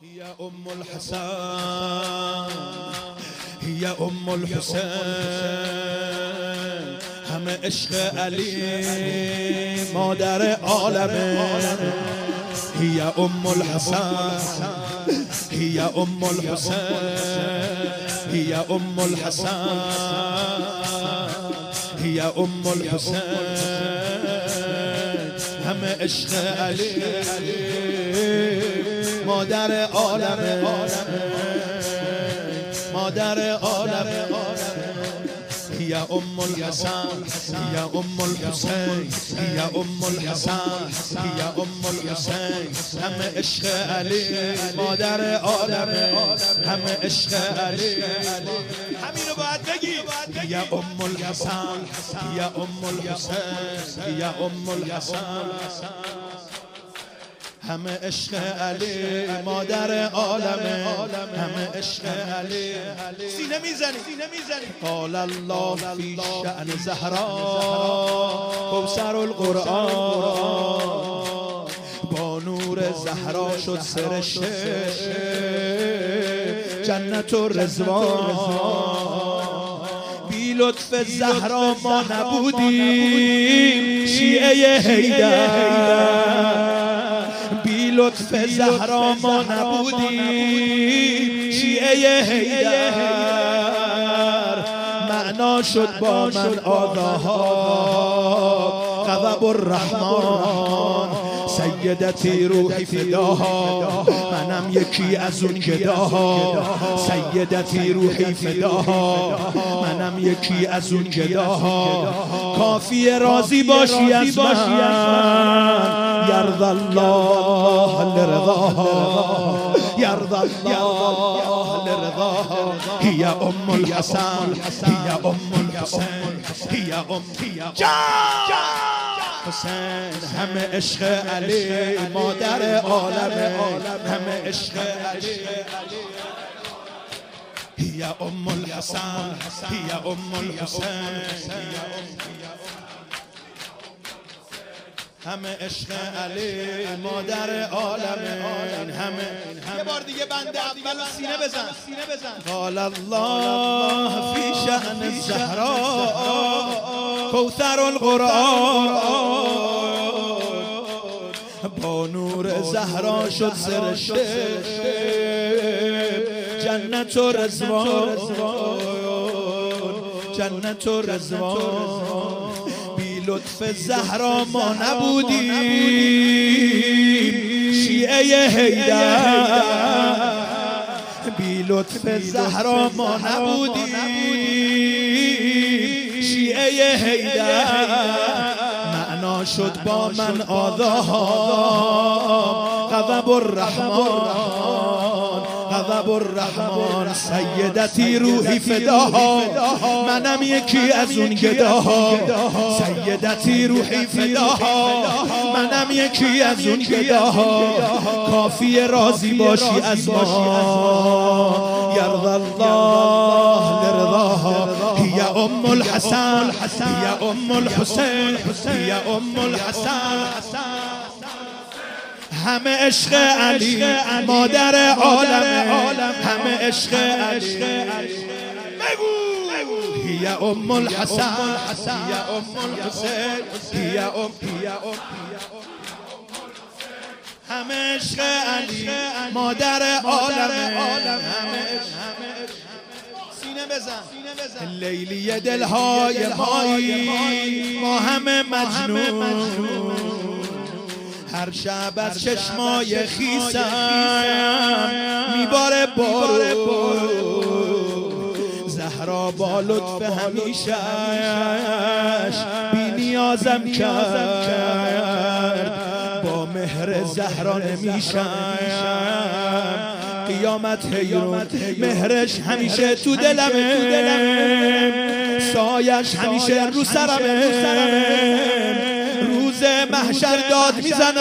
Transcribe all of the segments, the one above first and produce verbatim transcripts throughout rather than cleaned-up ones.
هي أم الحسن هي أم الحسين همه عشق علی مادر عالمه هي أم الحسن هي أم الحسين هي أم الحسن هي أم الحسين همه عشق علی مادر عالمه مادر عالمه هي أم الحسن هي أم الحسين هي أم الحسن هي أم الحسين همه عشق علی مادر عالمه همه عشق علی همینو باید بگی هي أم الحسن هي أم الحسين هي أم الحسن همه عشق علی مادر عالمه همه عشق علی سینه میزنی سینه میزنی قال الله فی شأن زهرا کوثر القرآن با نور زهرا شد سرشته جنت و رضوان بی لطف زهرا ما نبودیم شیعه حیدر لطف زهرا ما نبودیم شیعه حیدر معنا شد با من آداها غضب الرحمن سیدتی روحی فداها منم یکی از اون گداها سیدتی روحی فداها منم یکی از اون گداها کافی راضی باشی از من یرضى الله لرضاها يرضى الله لرضاها هي أم الحسن هي أم الحسين هي أم حسین همه عشق علی مادر عالمه همه عشق علی هي أم الحسن هي أم الحسين همه عشق علی مادر عالمین همه یه بار دیگه بنده اول سینه بزن سینه بزن قال الله فی شأن الزهرا کوثر القرآن با نور زهرا شد سرشته جنت و رضوان جنت و رضوان لطف زهرا ما نبودیم شیعه حیدر بی لطف زهرا ما نبودیم شیعه حیدر معنا شد با من آداها غضب الرحمن غضب الرحمن سیدتی روحی فداها منم یکی از اون گداها سیدتی روحی فداها منم یکی از اون گداها کافی راضی باشی از ما یرضى الله لرضاها هي أم الحسن هي أم الحسين هي أم الحسن همه عشق علی مادر عالمه همه عشق علی هي أم الحسن هي أم الحسين هي أم هي أم همه عشق علی مادر عالمه همه سینه بزن لیلی دلهای مایی ما همه مجنون هر شب از چشمای خیسم میباره بارو زهرا با لطف همیشهش بی نیازم کرد با مهر زهرا نمیشم قیامت حیرون مهرش همیشه تو دلمه سایش همیشه رو سرمه روز محشر داد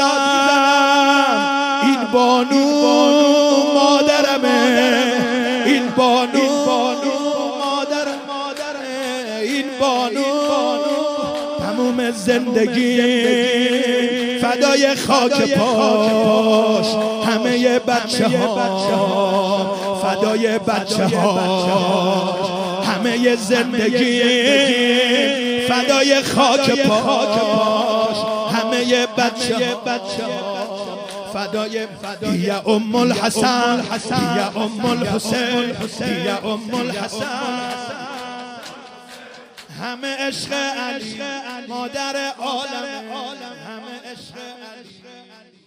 میزنم این بانو مادرمه این بانو مادر مادرمه این بانو تموم زندگی فدای خاک پاش همه بچه ها فدای بچه ها همه زندگی فدای خاک پاش همه بچه ها فدای یا ام الحسن یا ام الحسین یا ام الحسن همه عشق علی مادر عالم همه عشق علی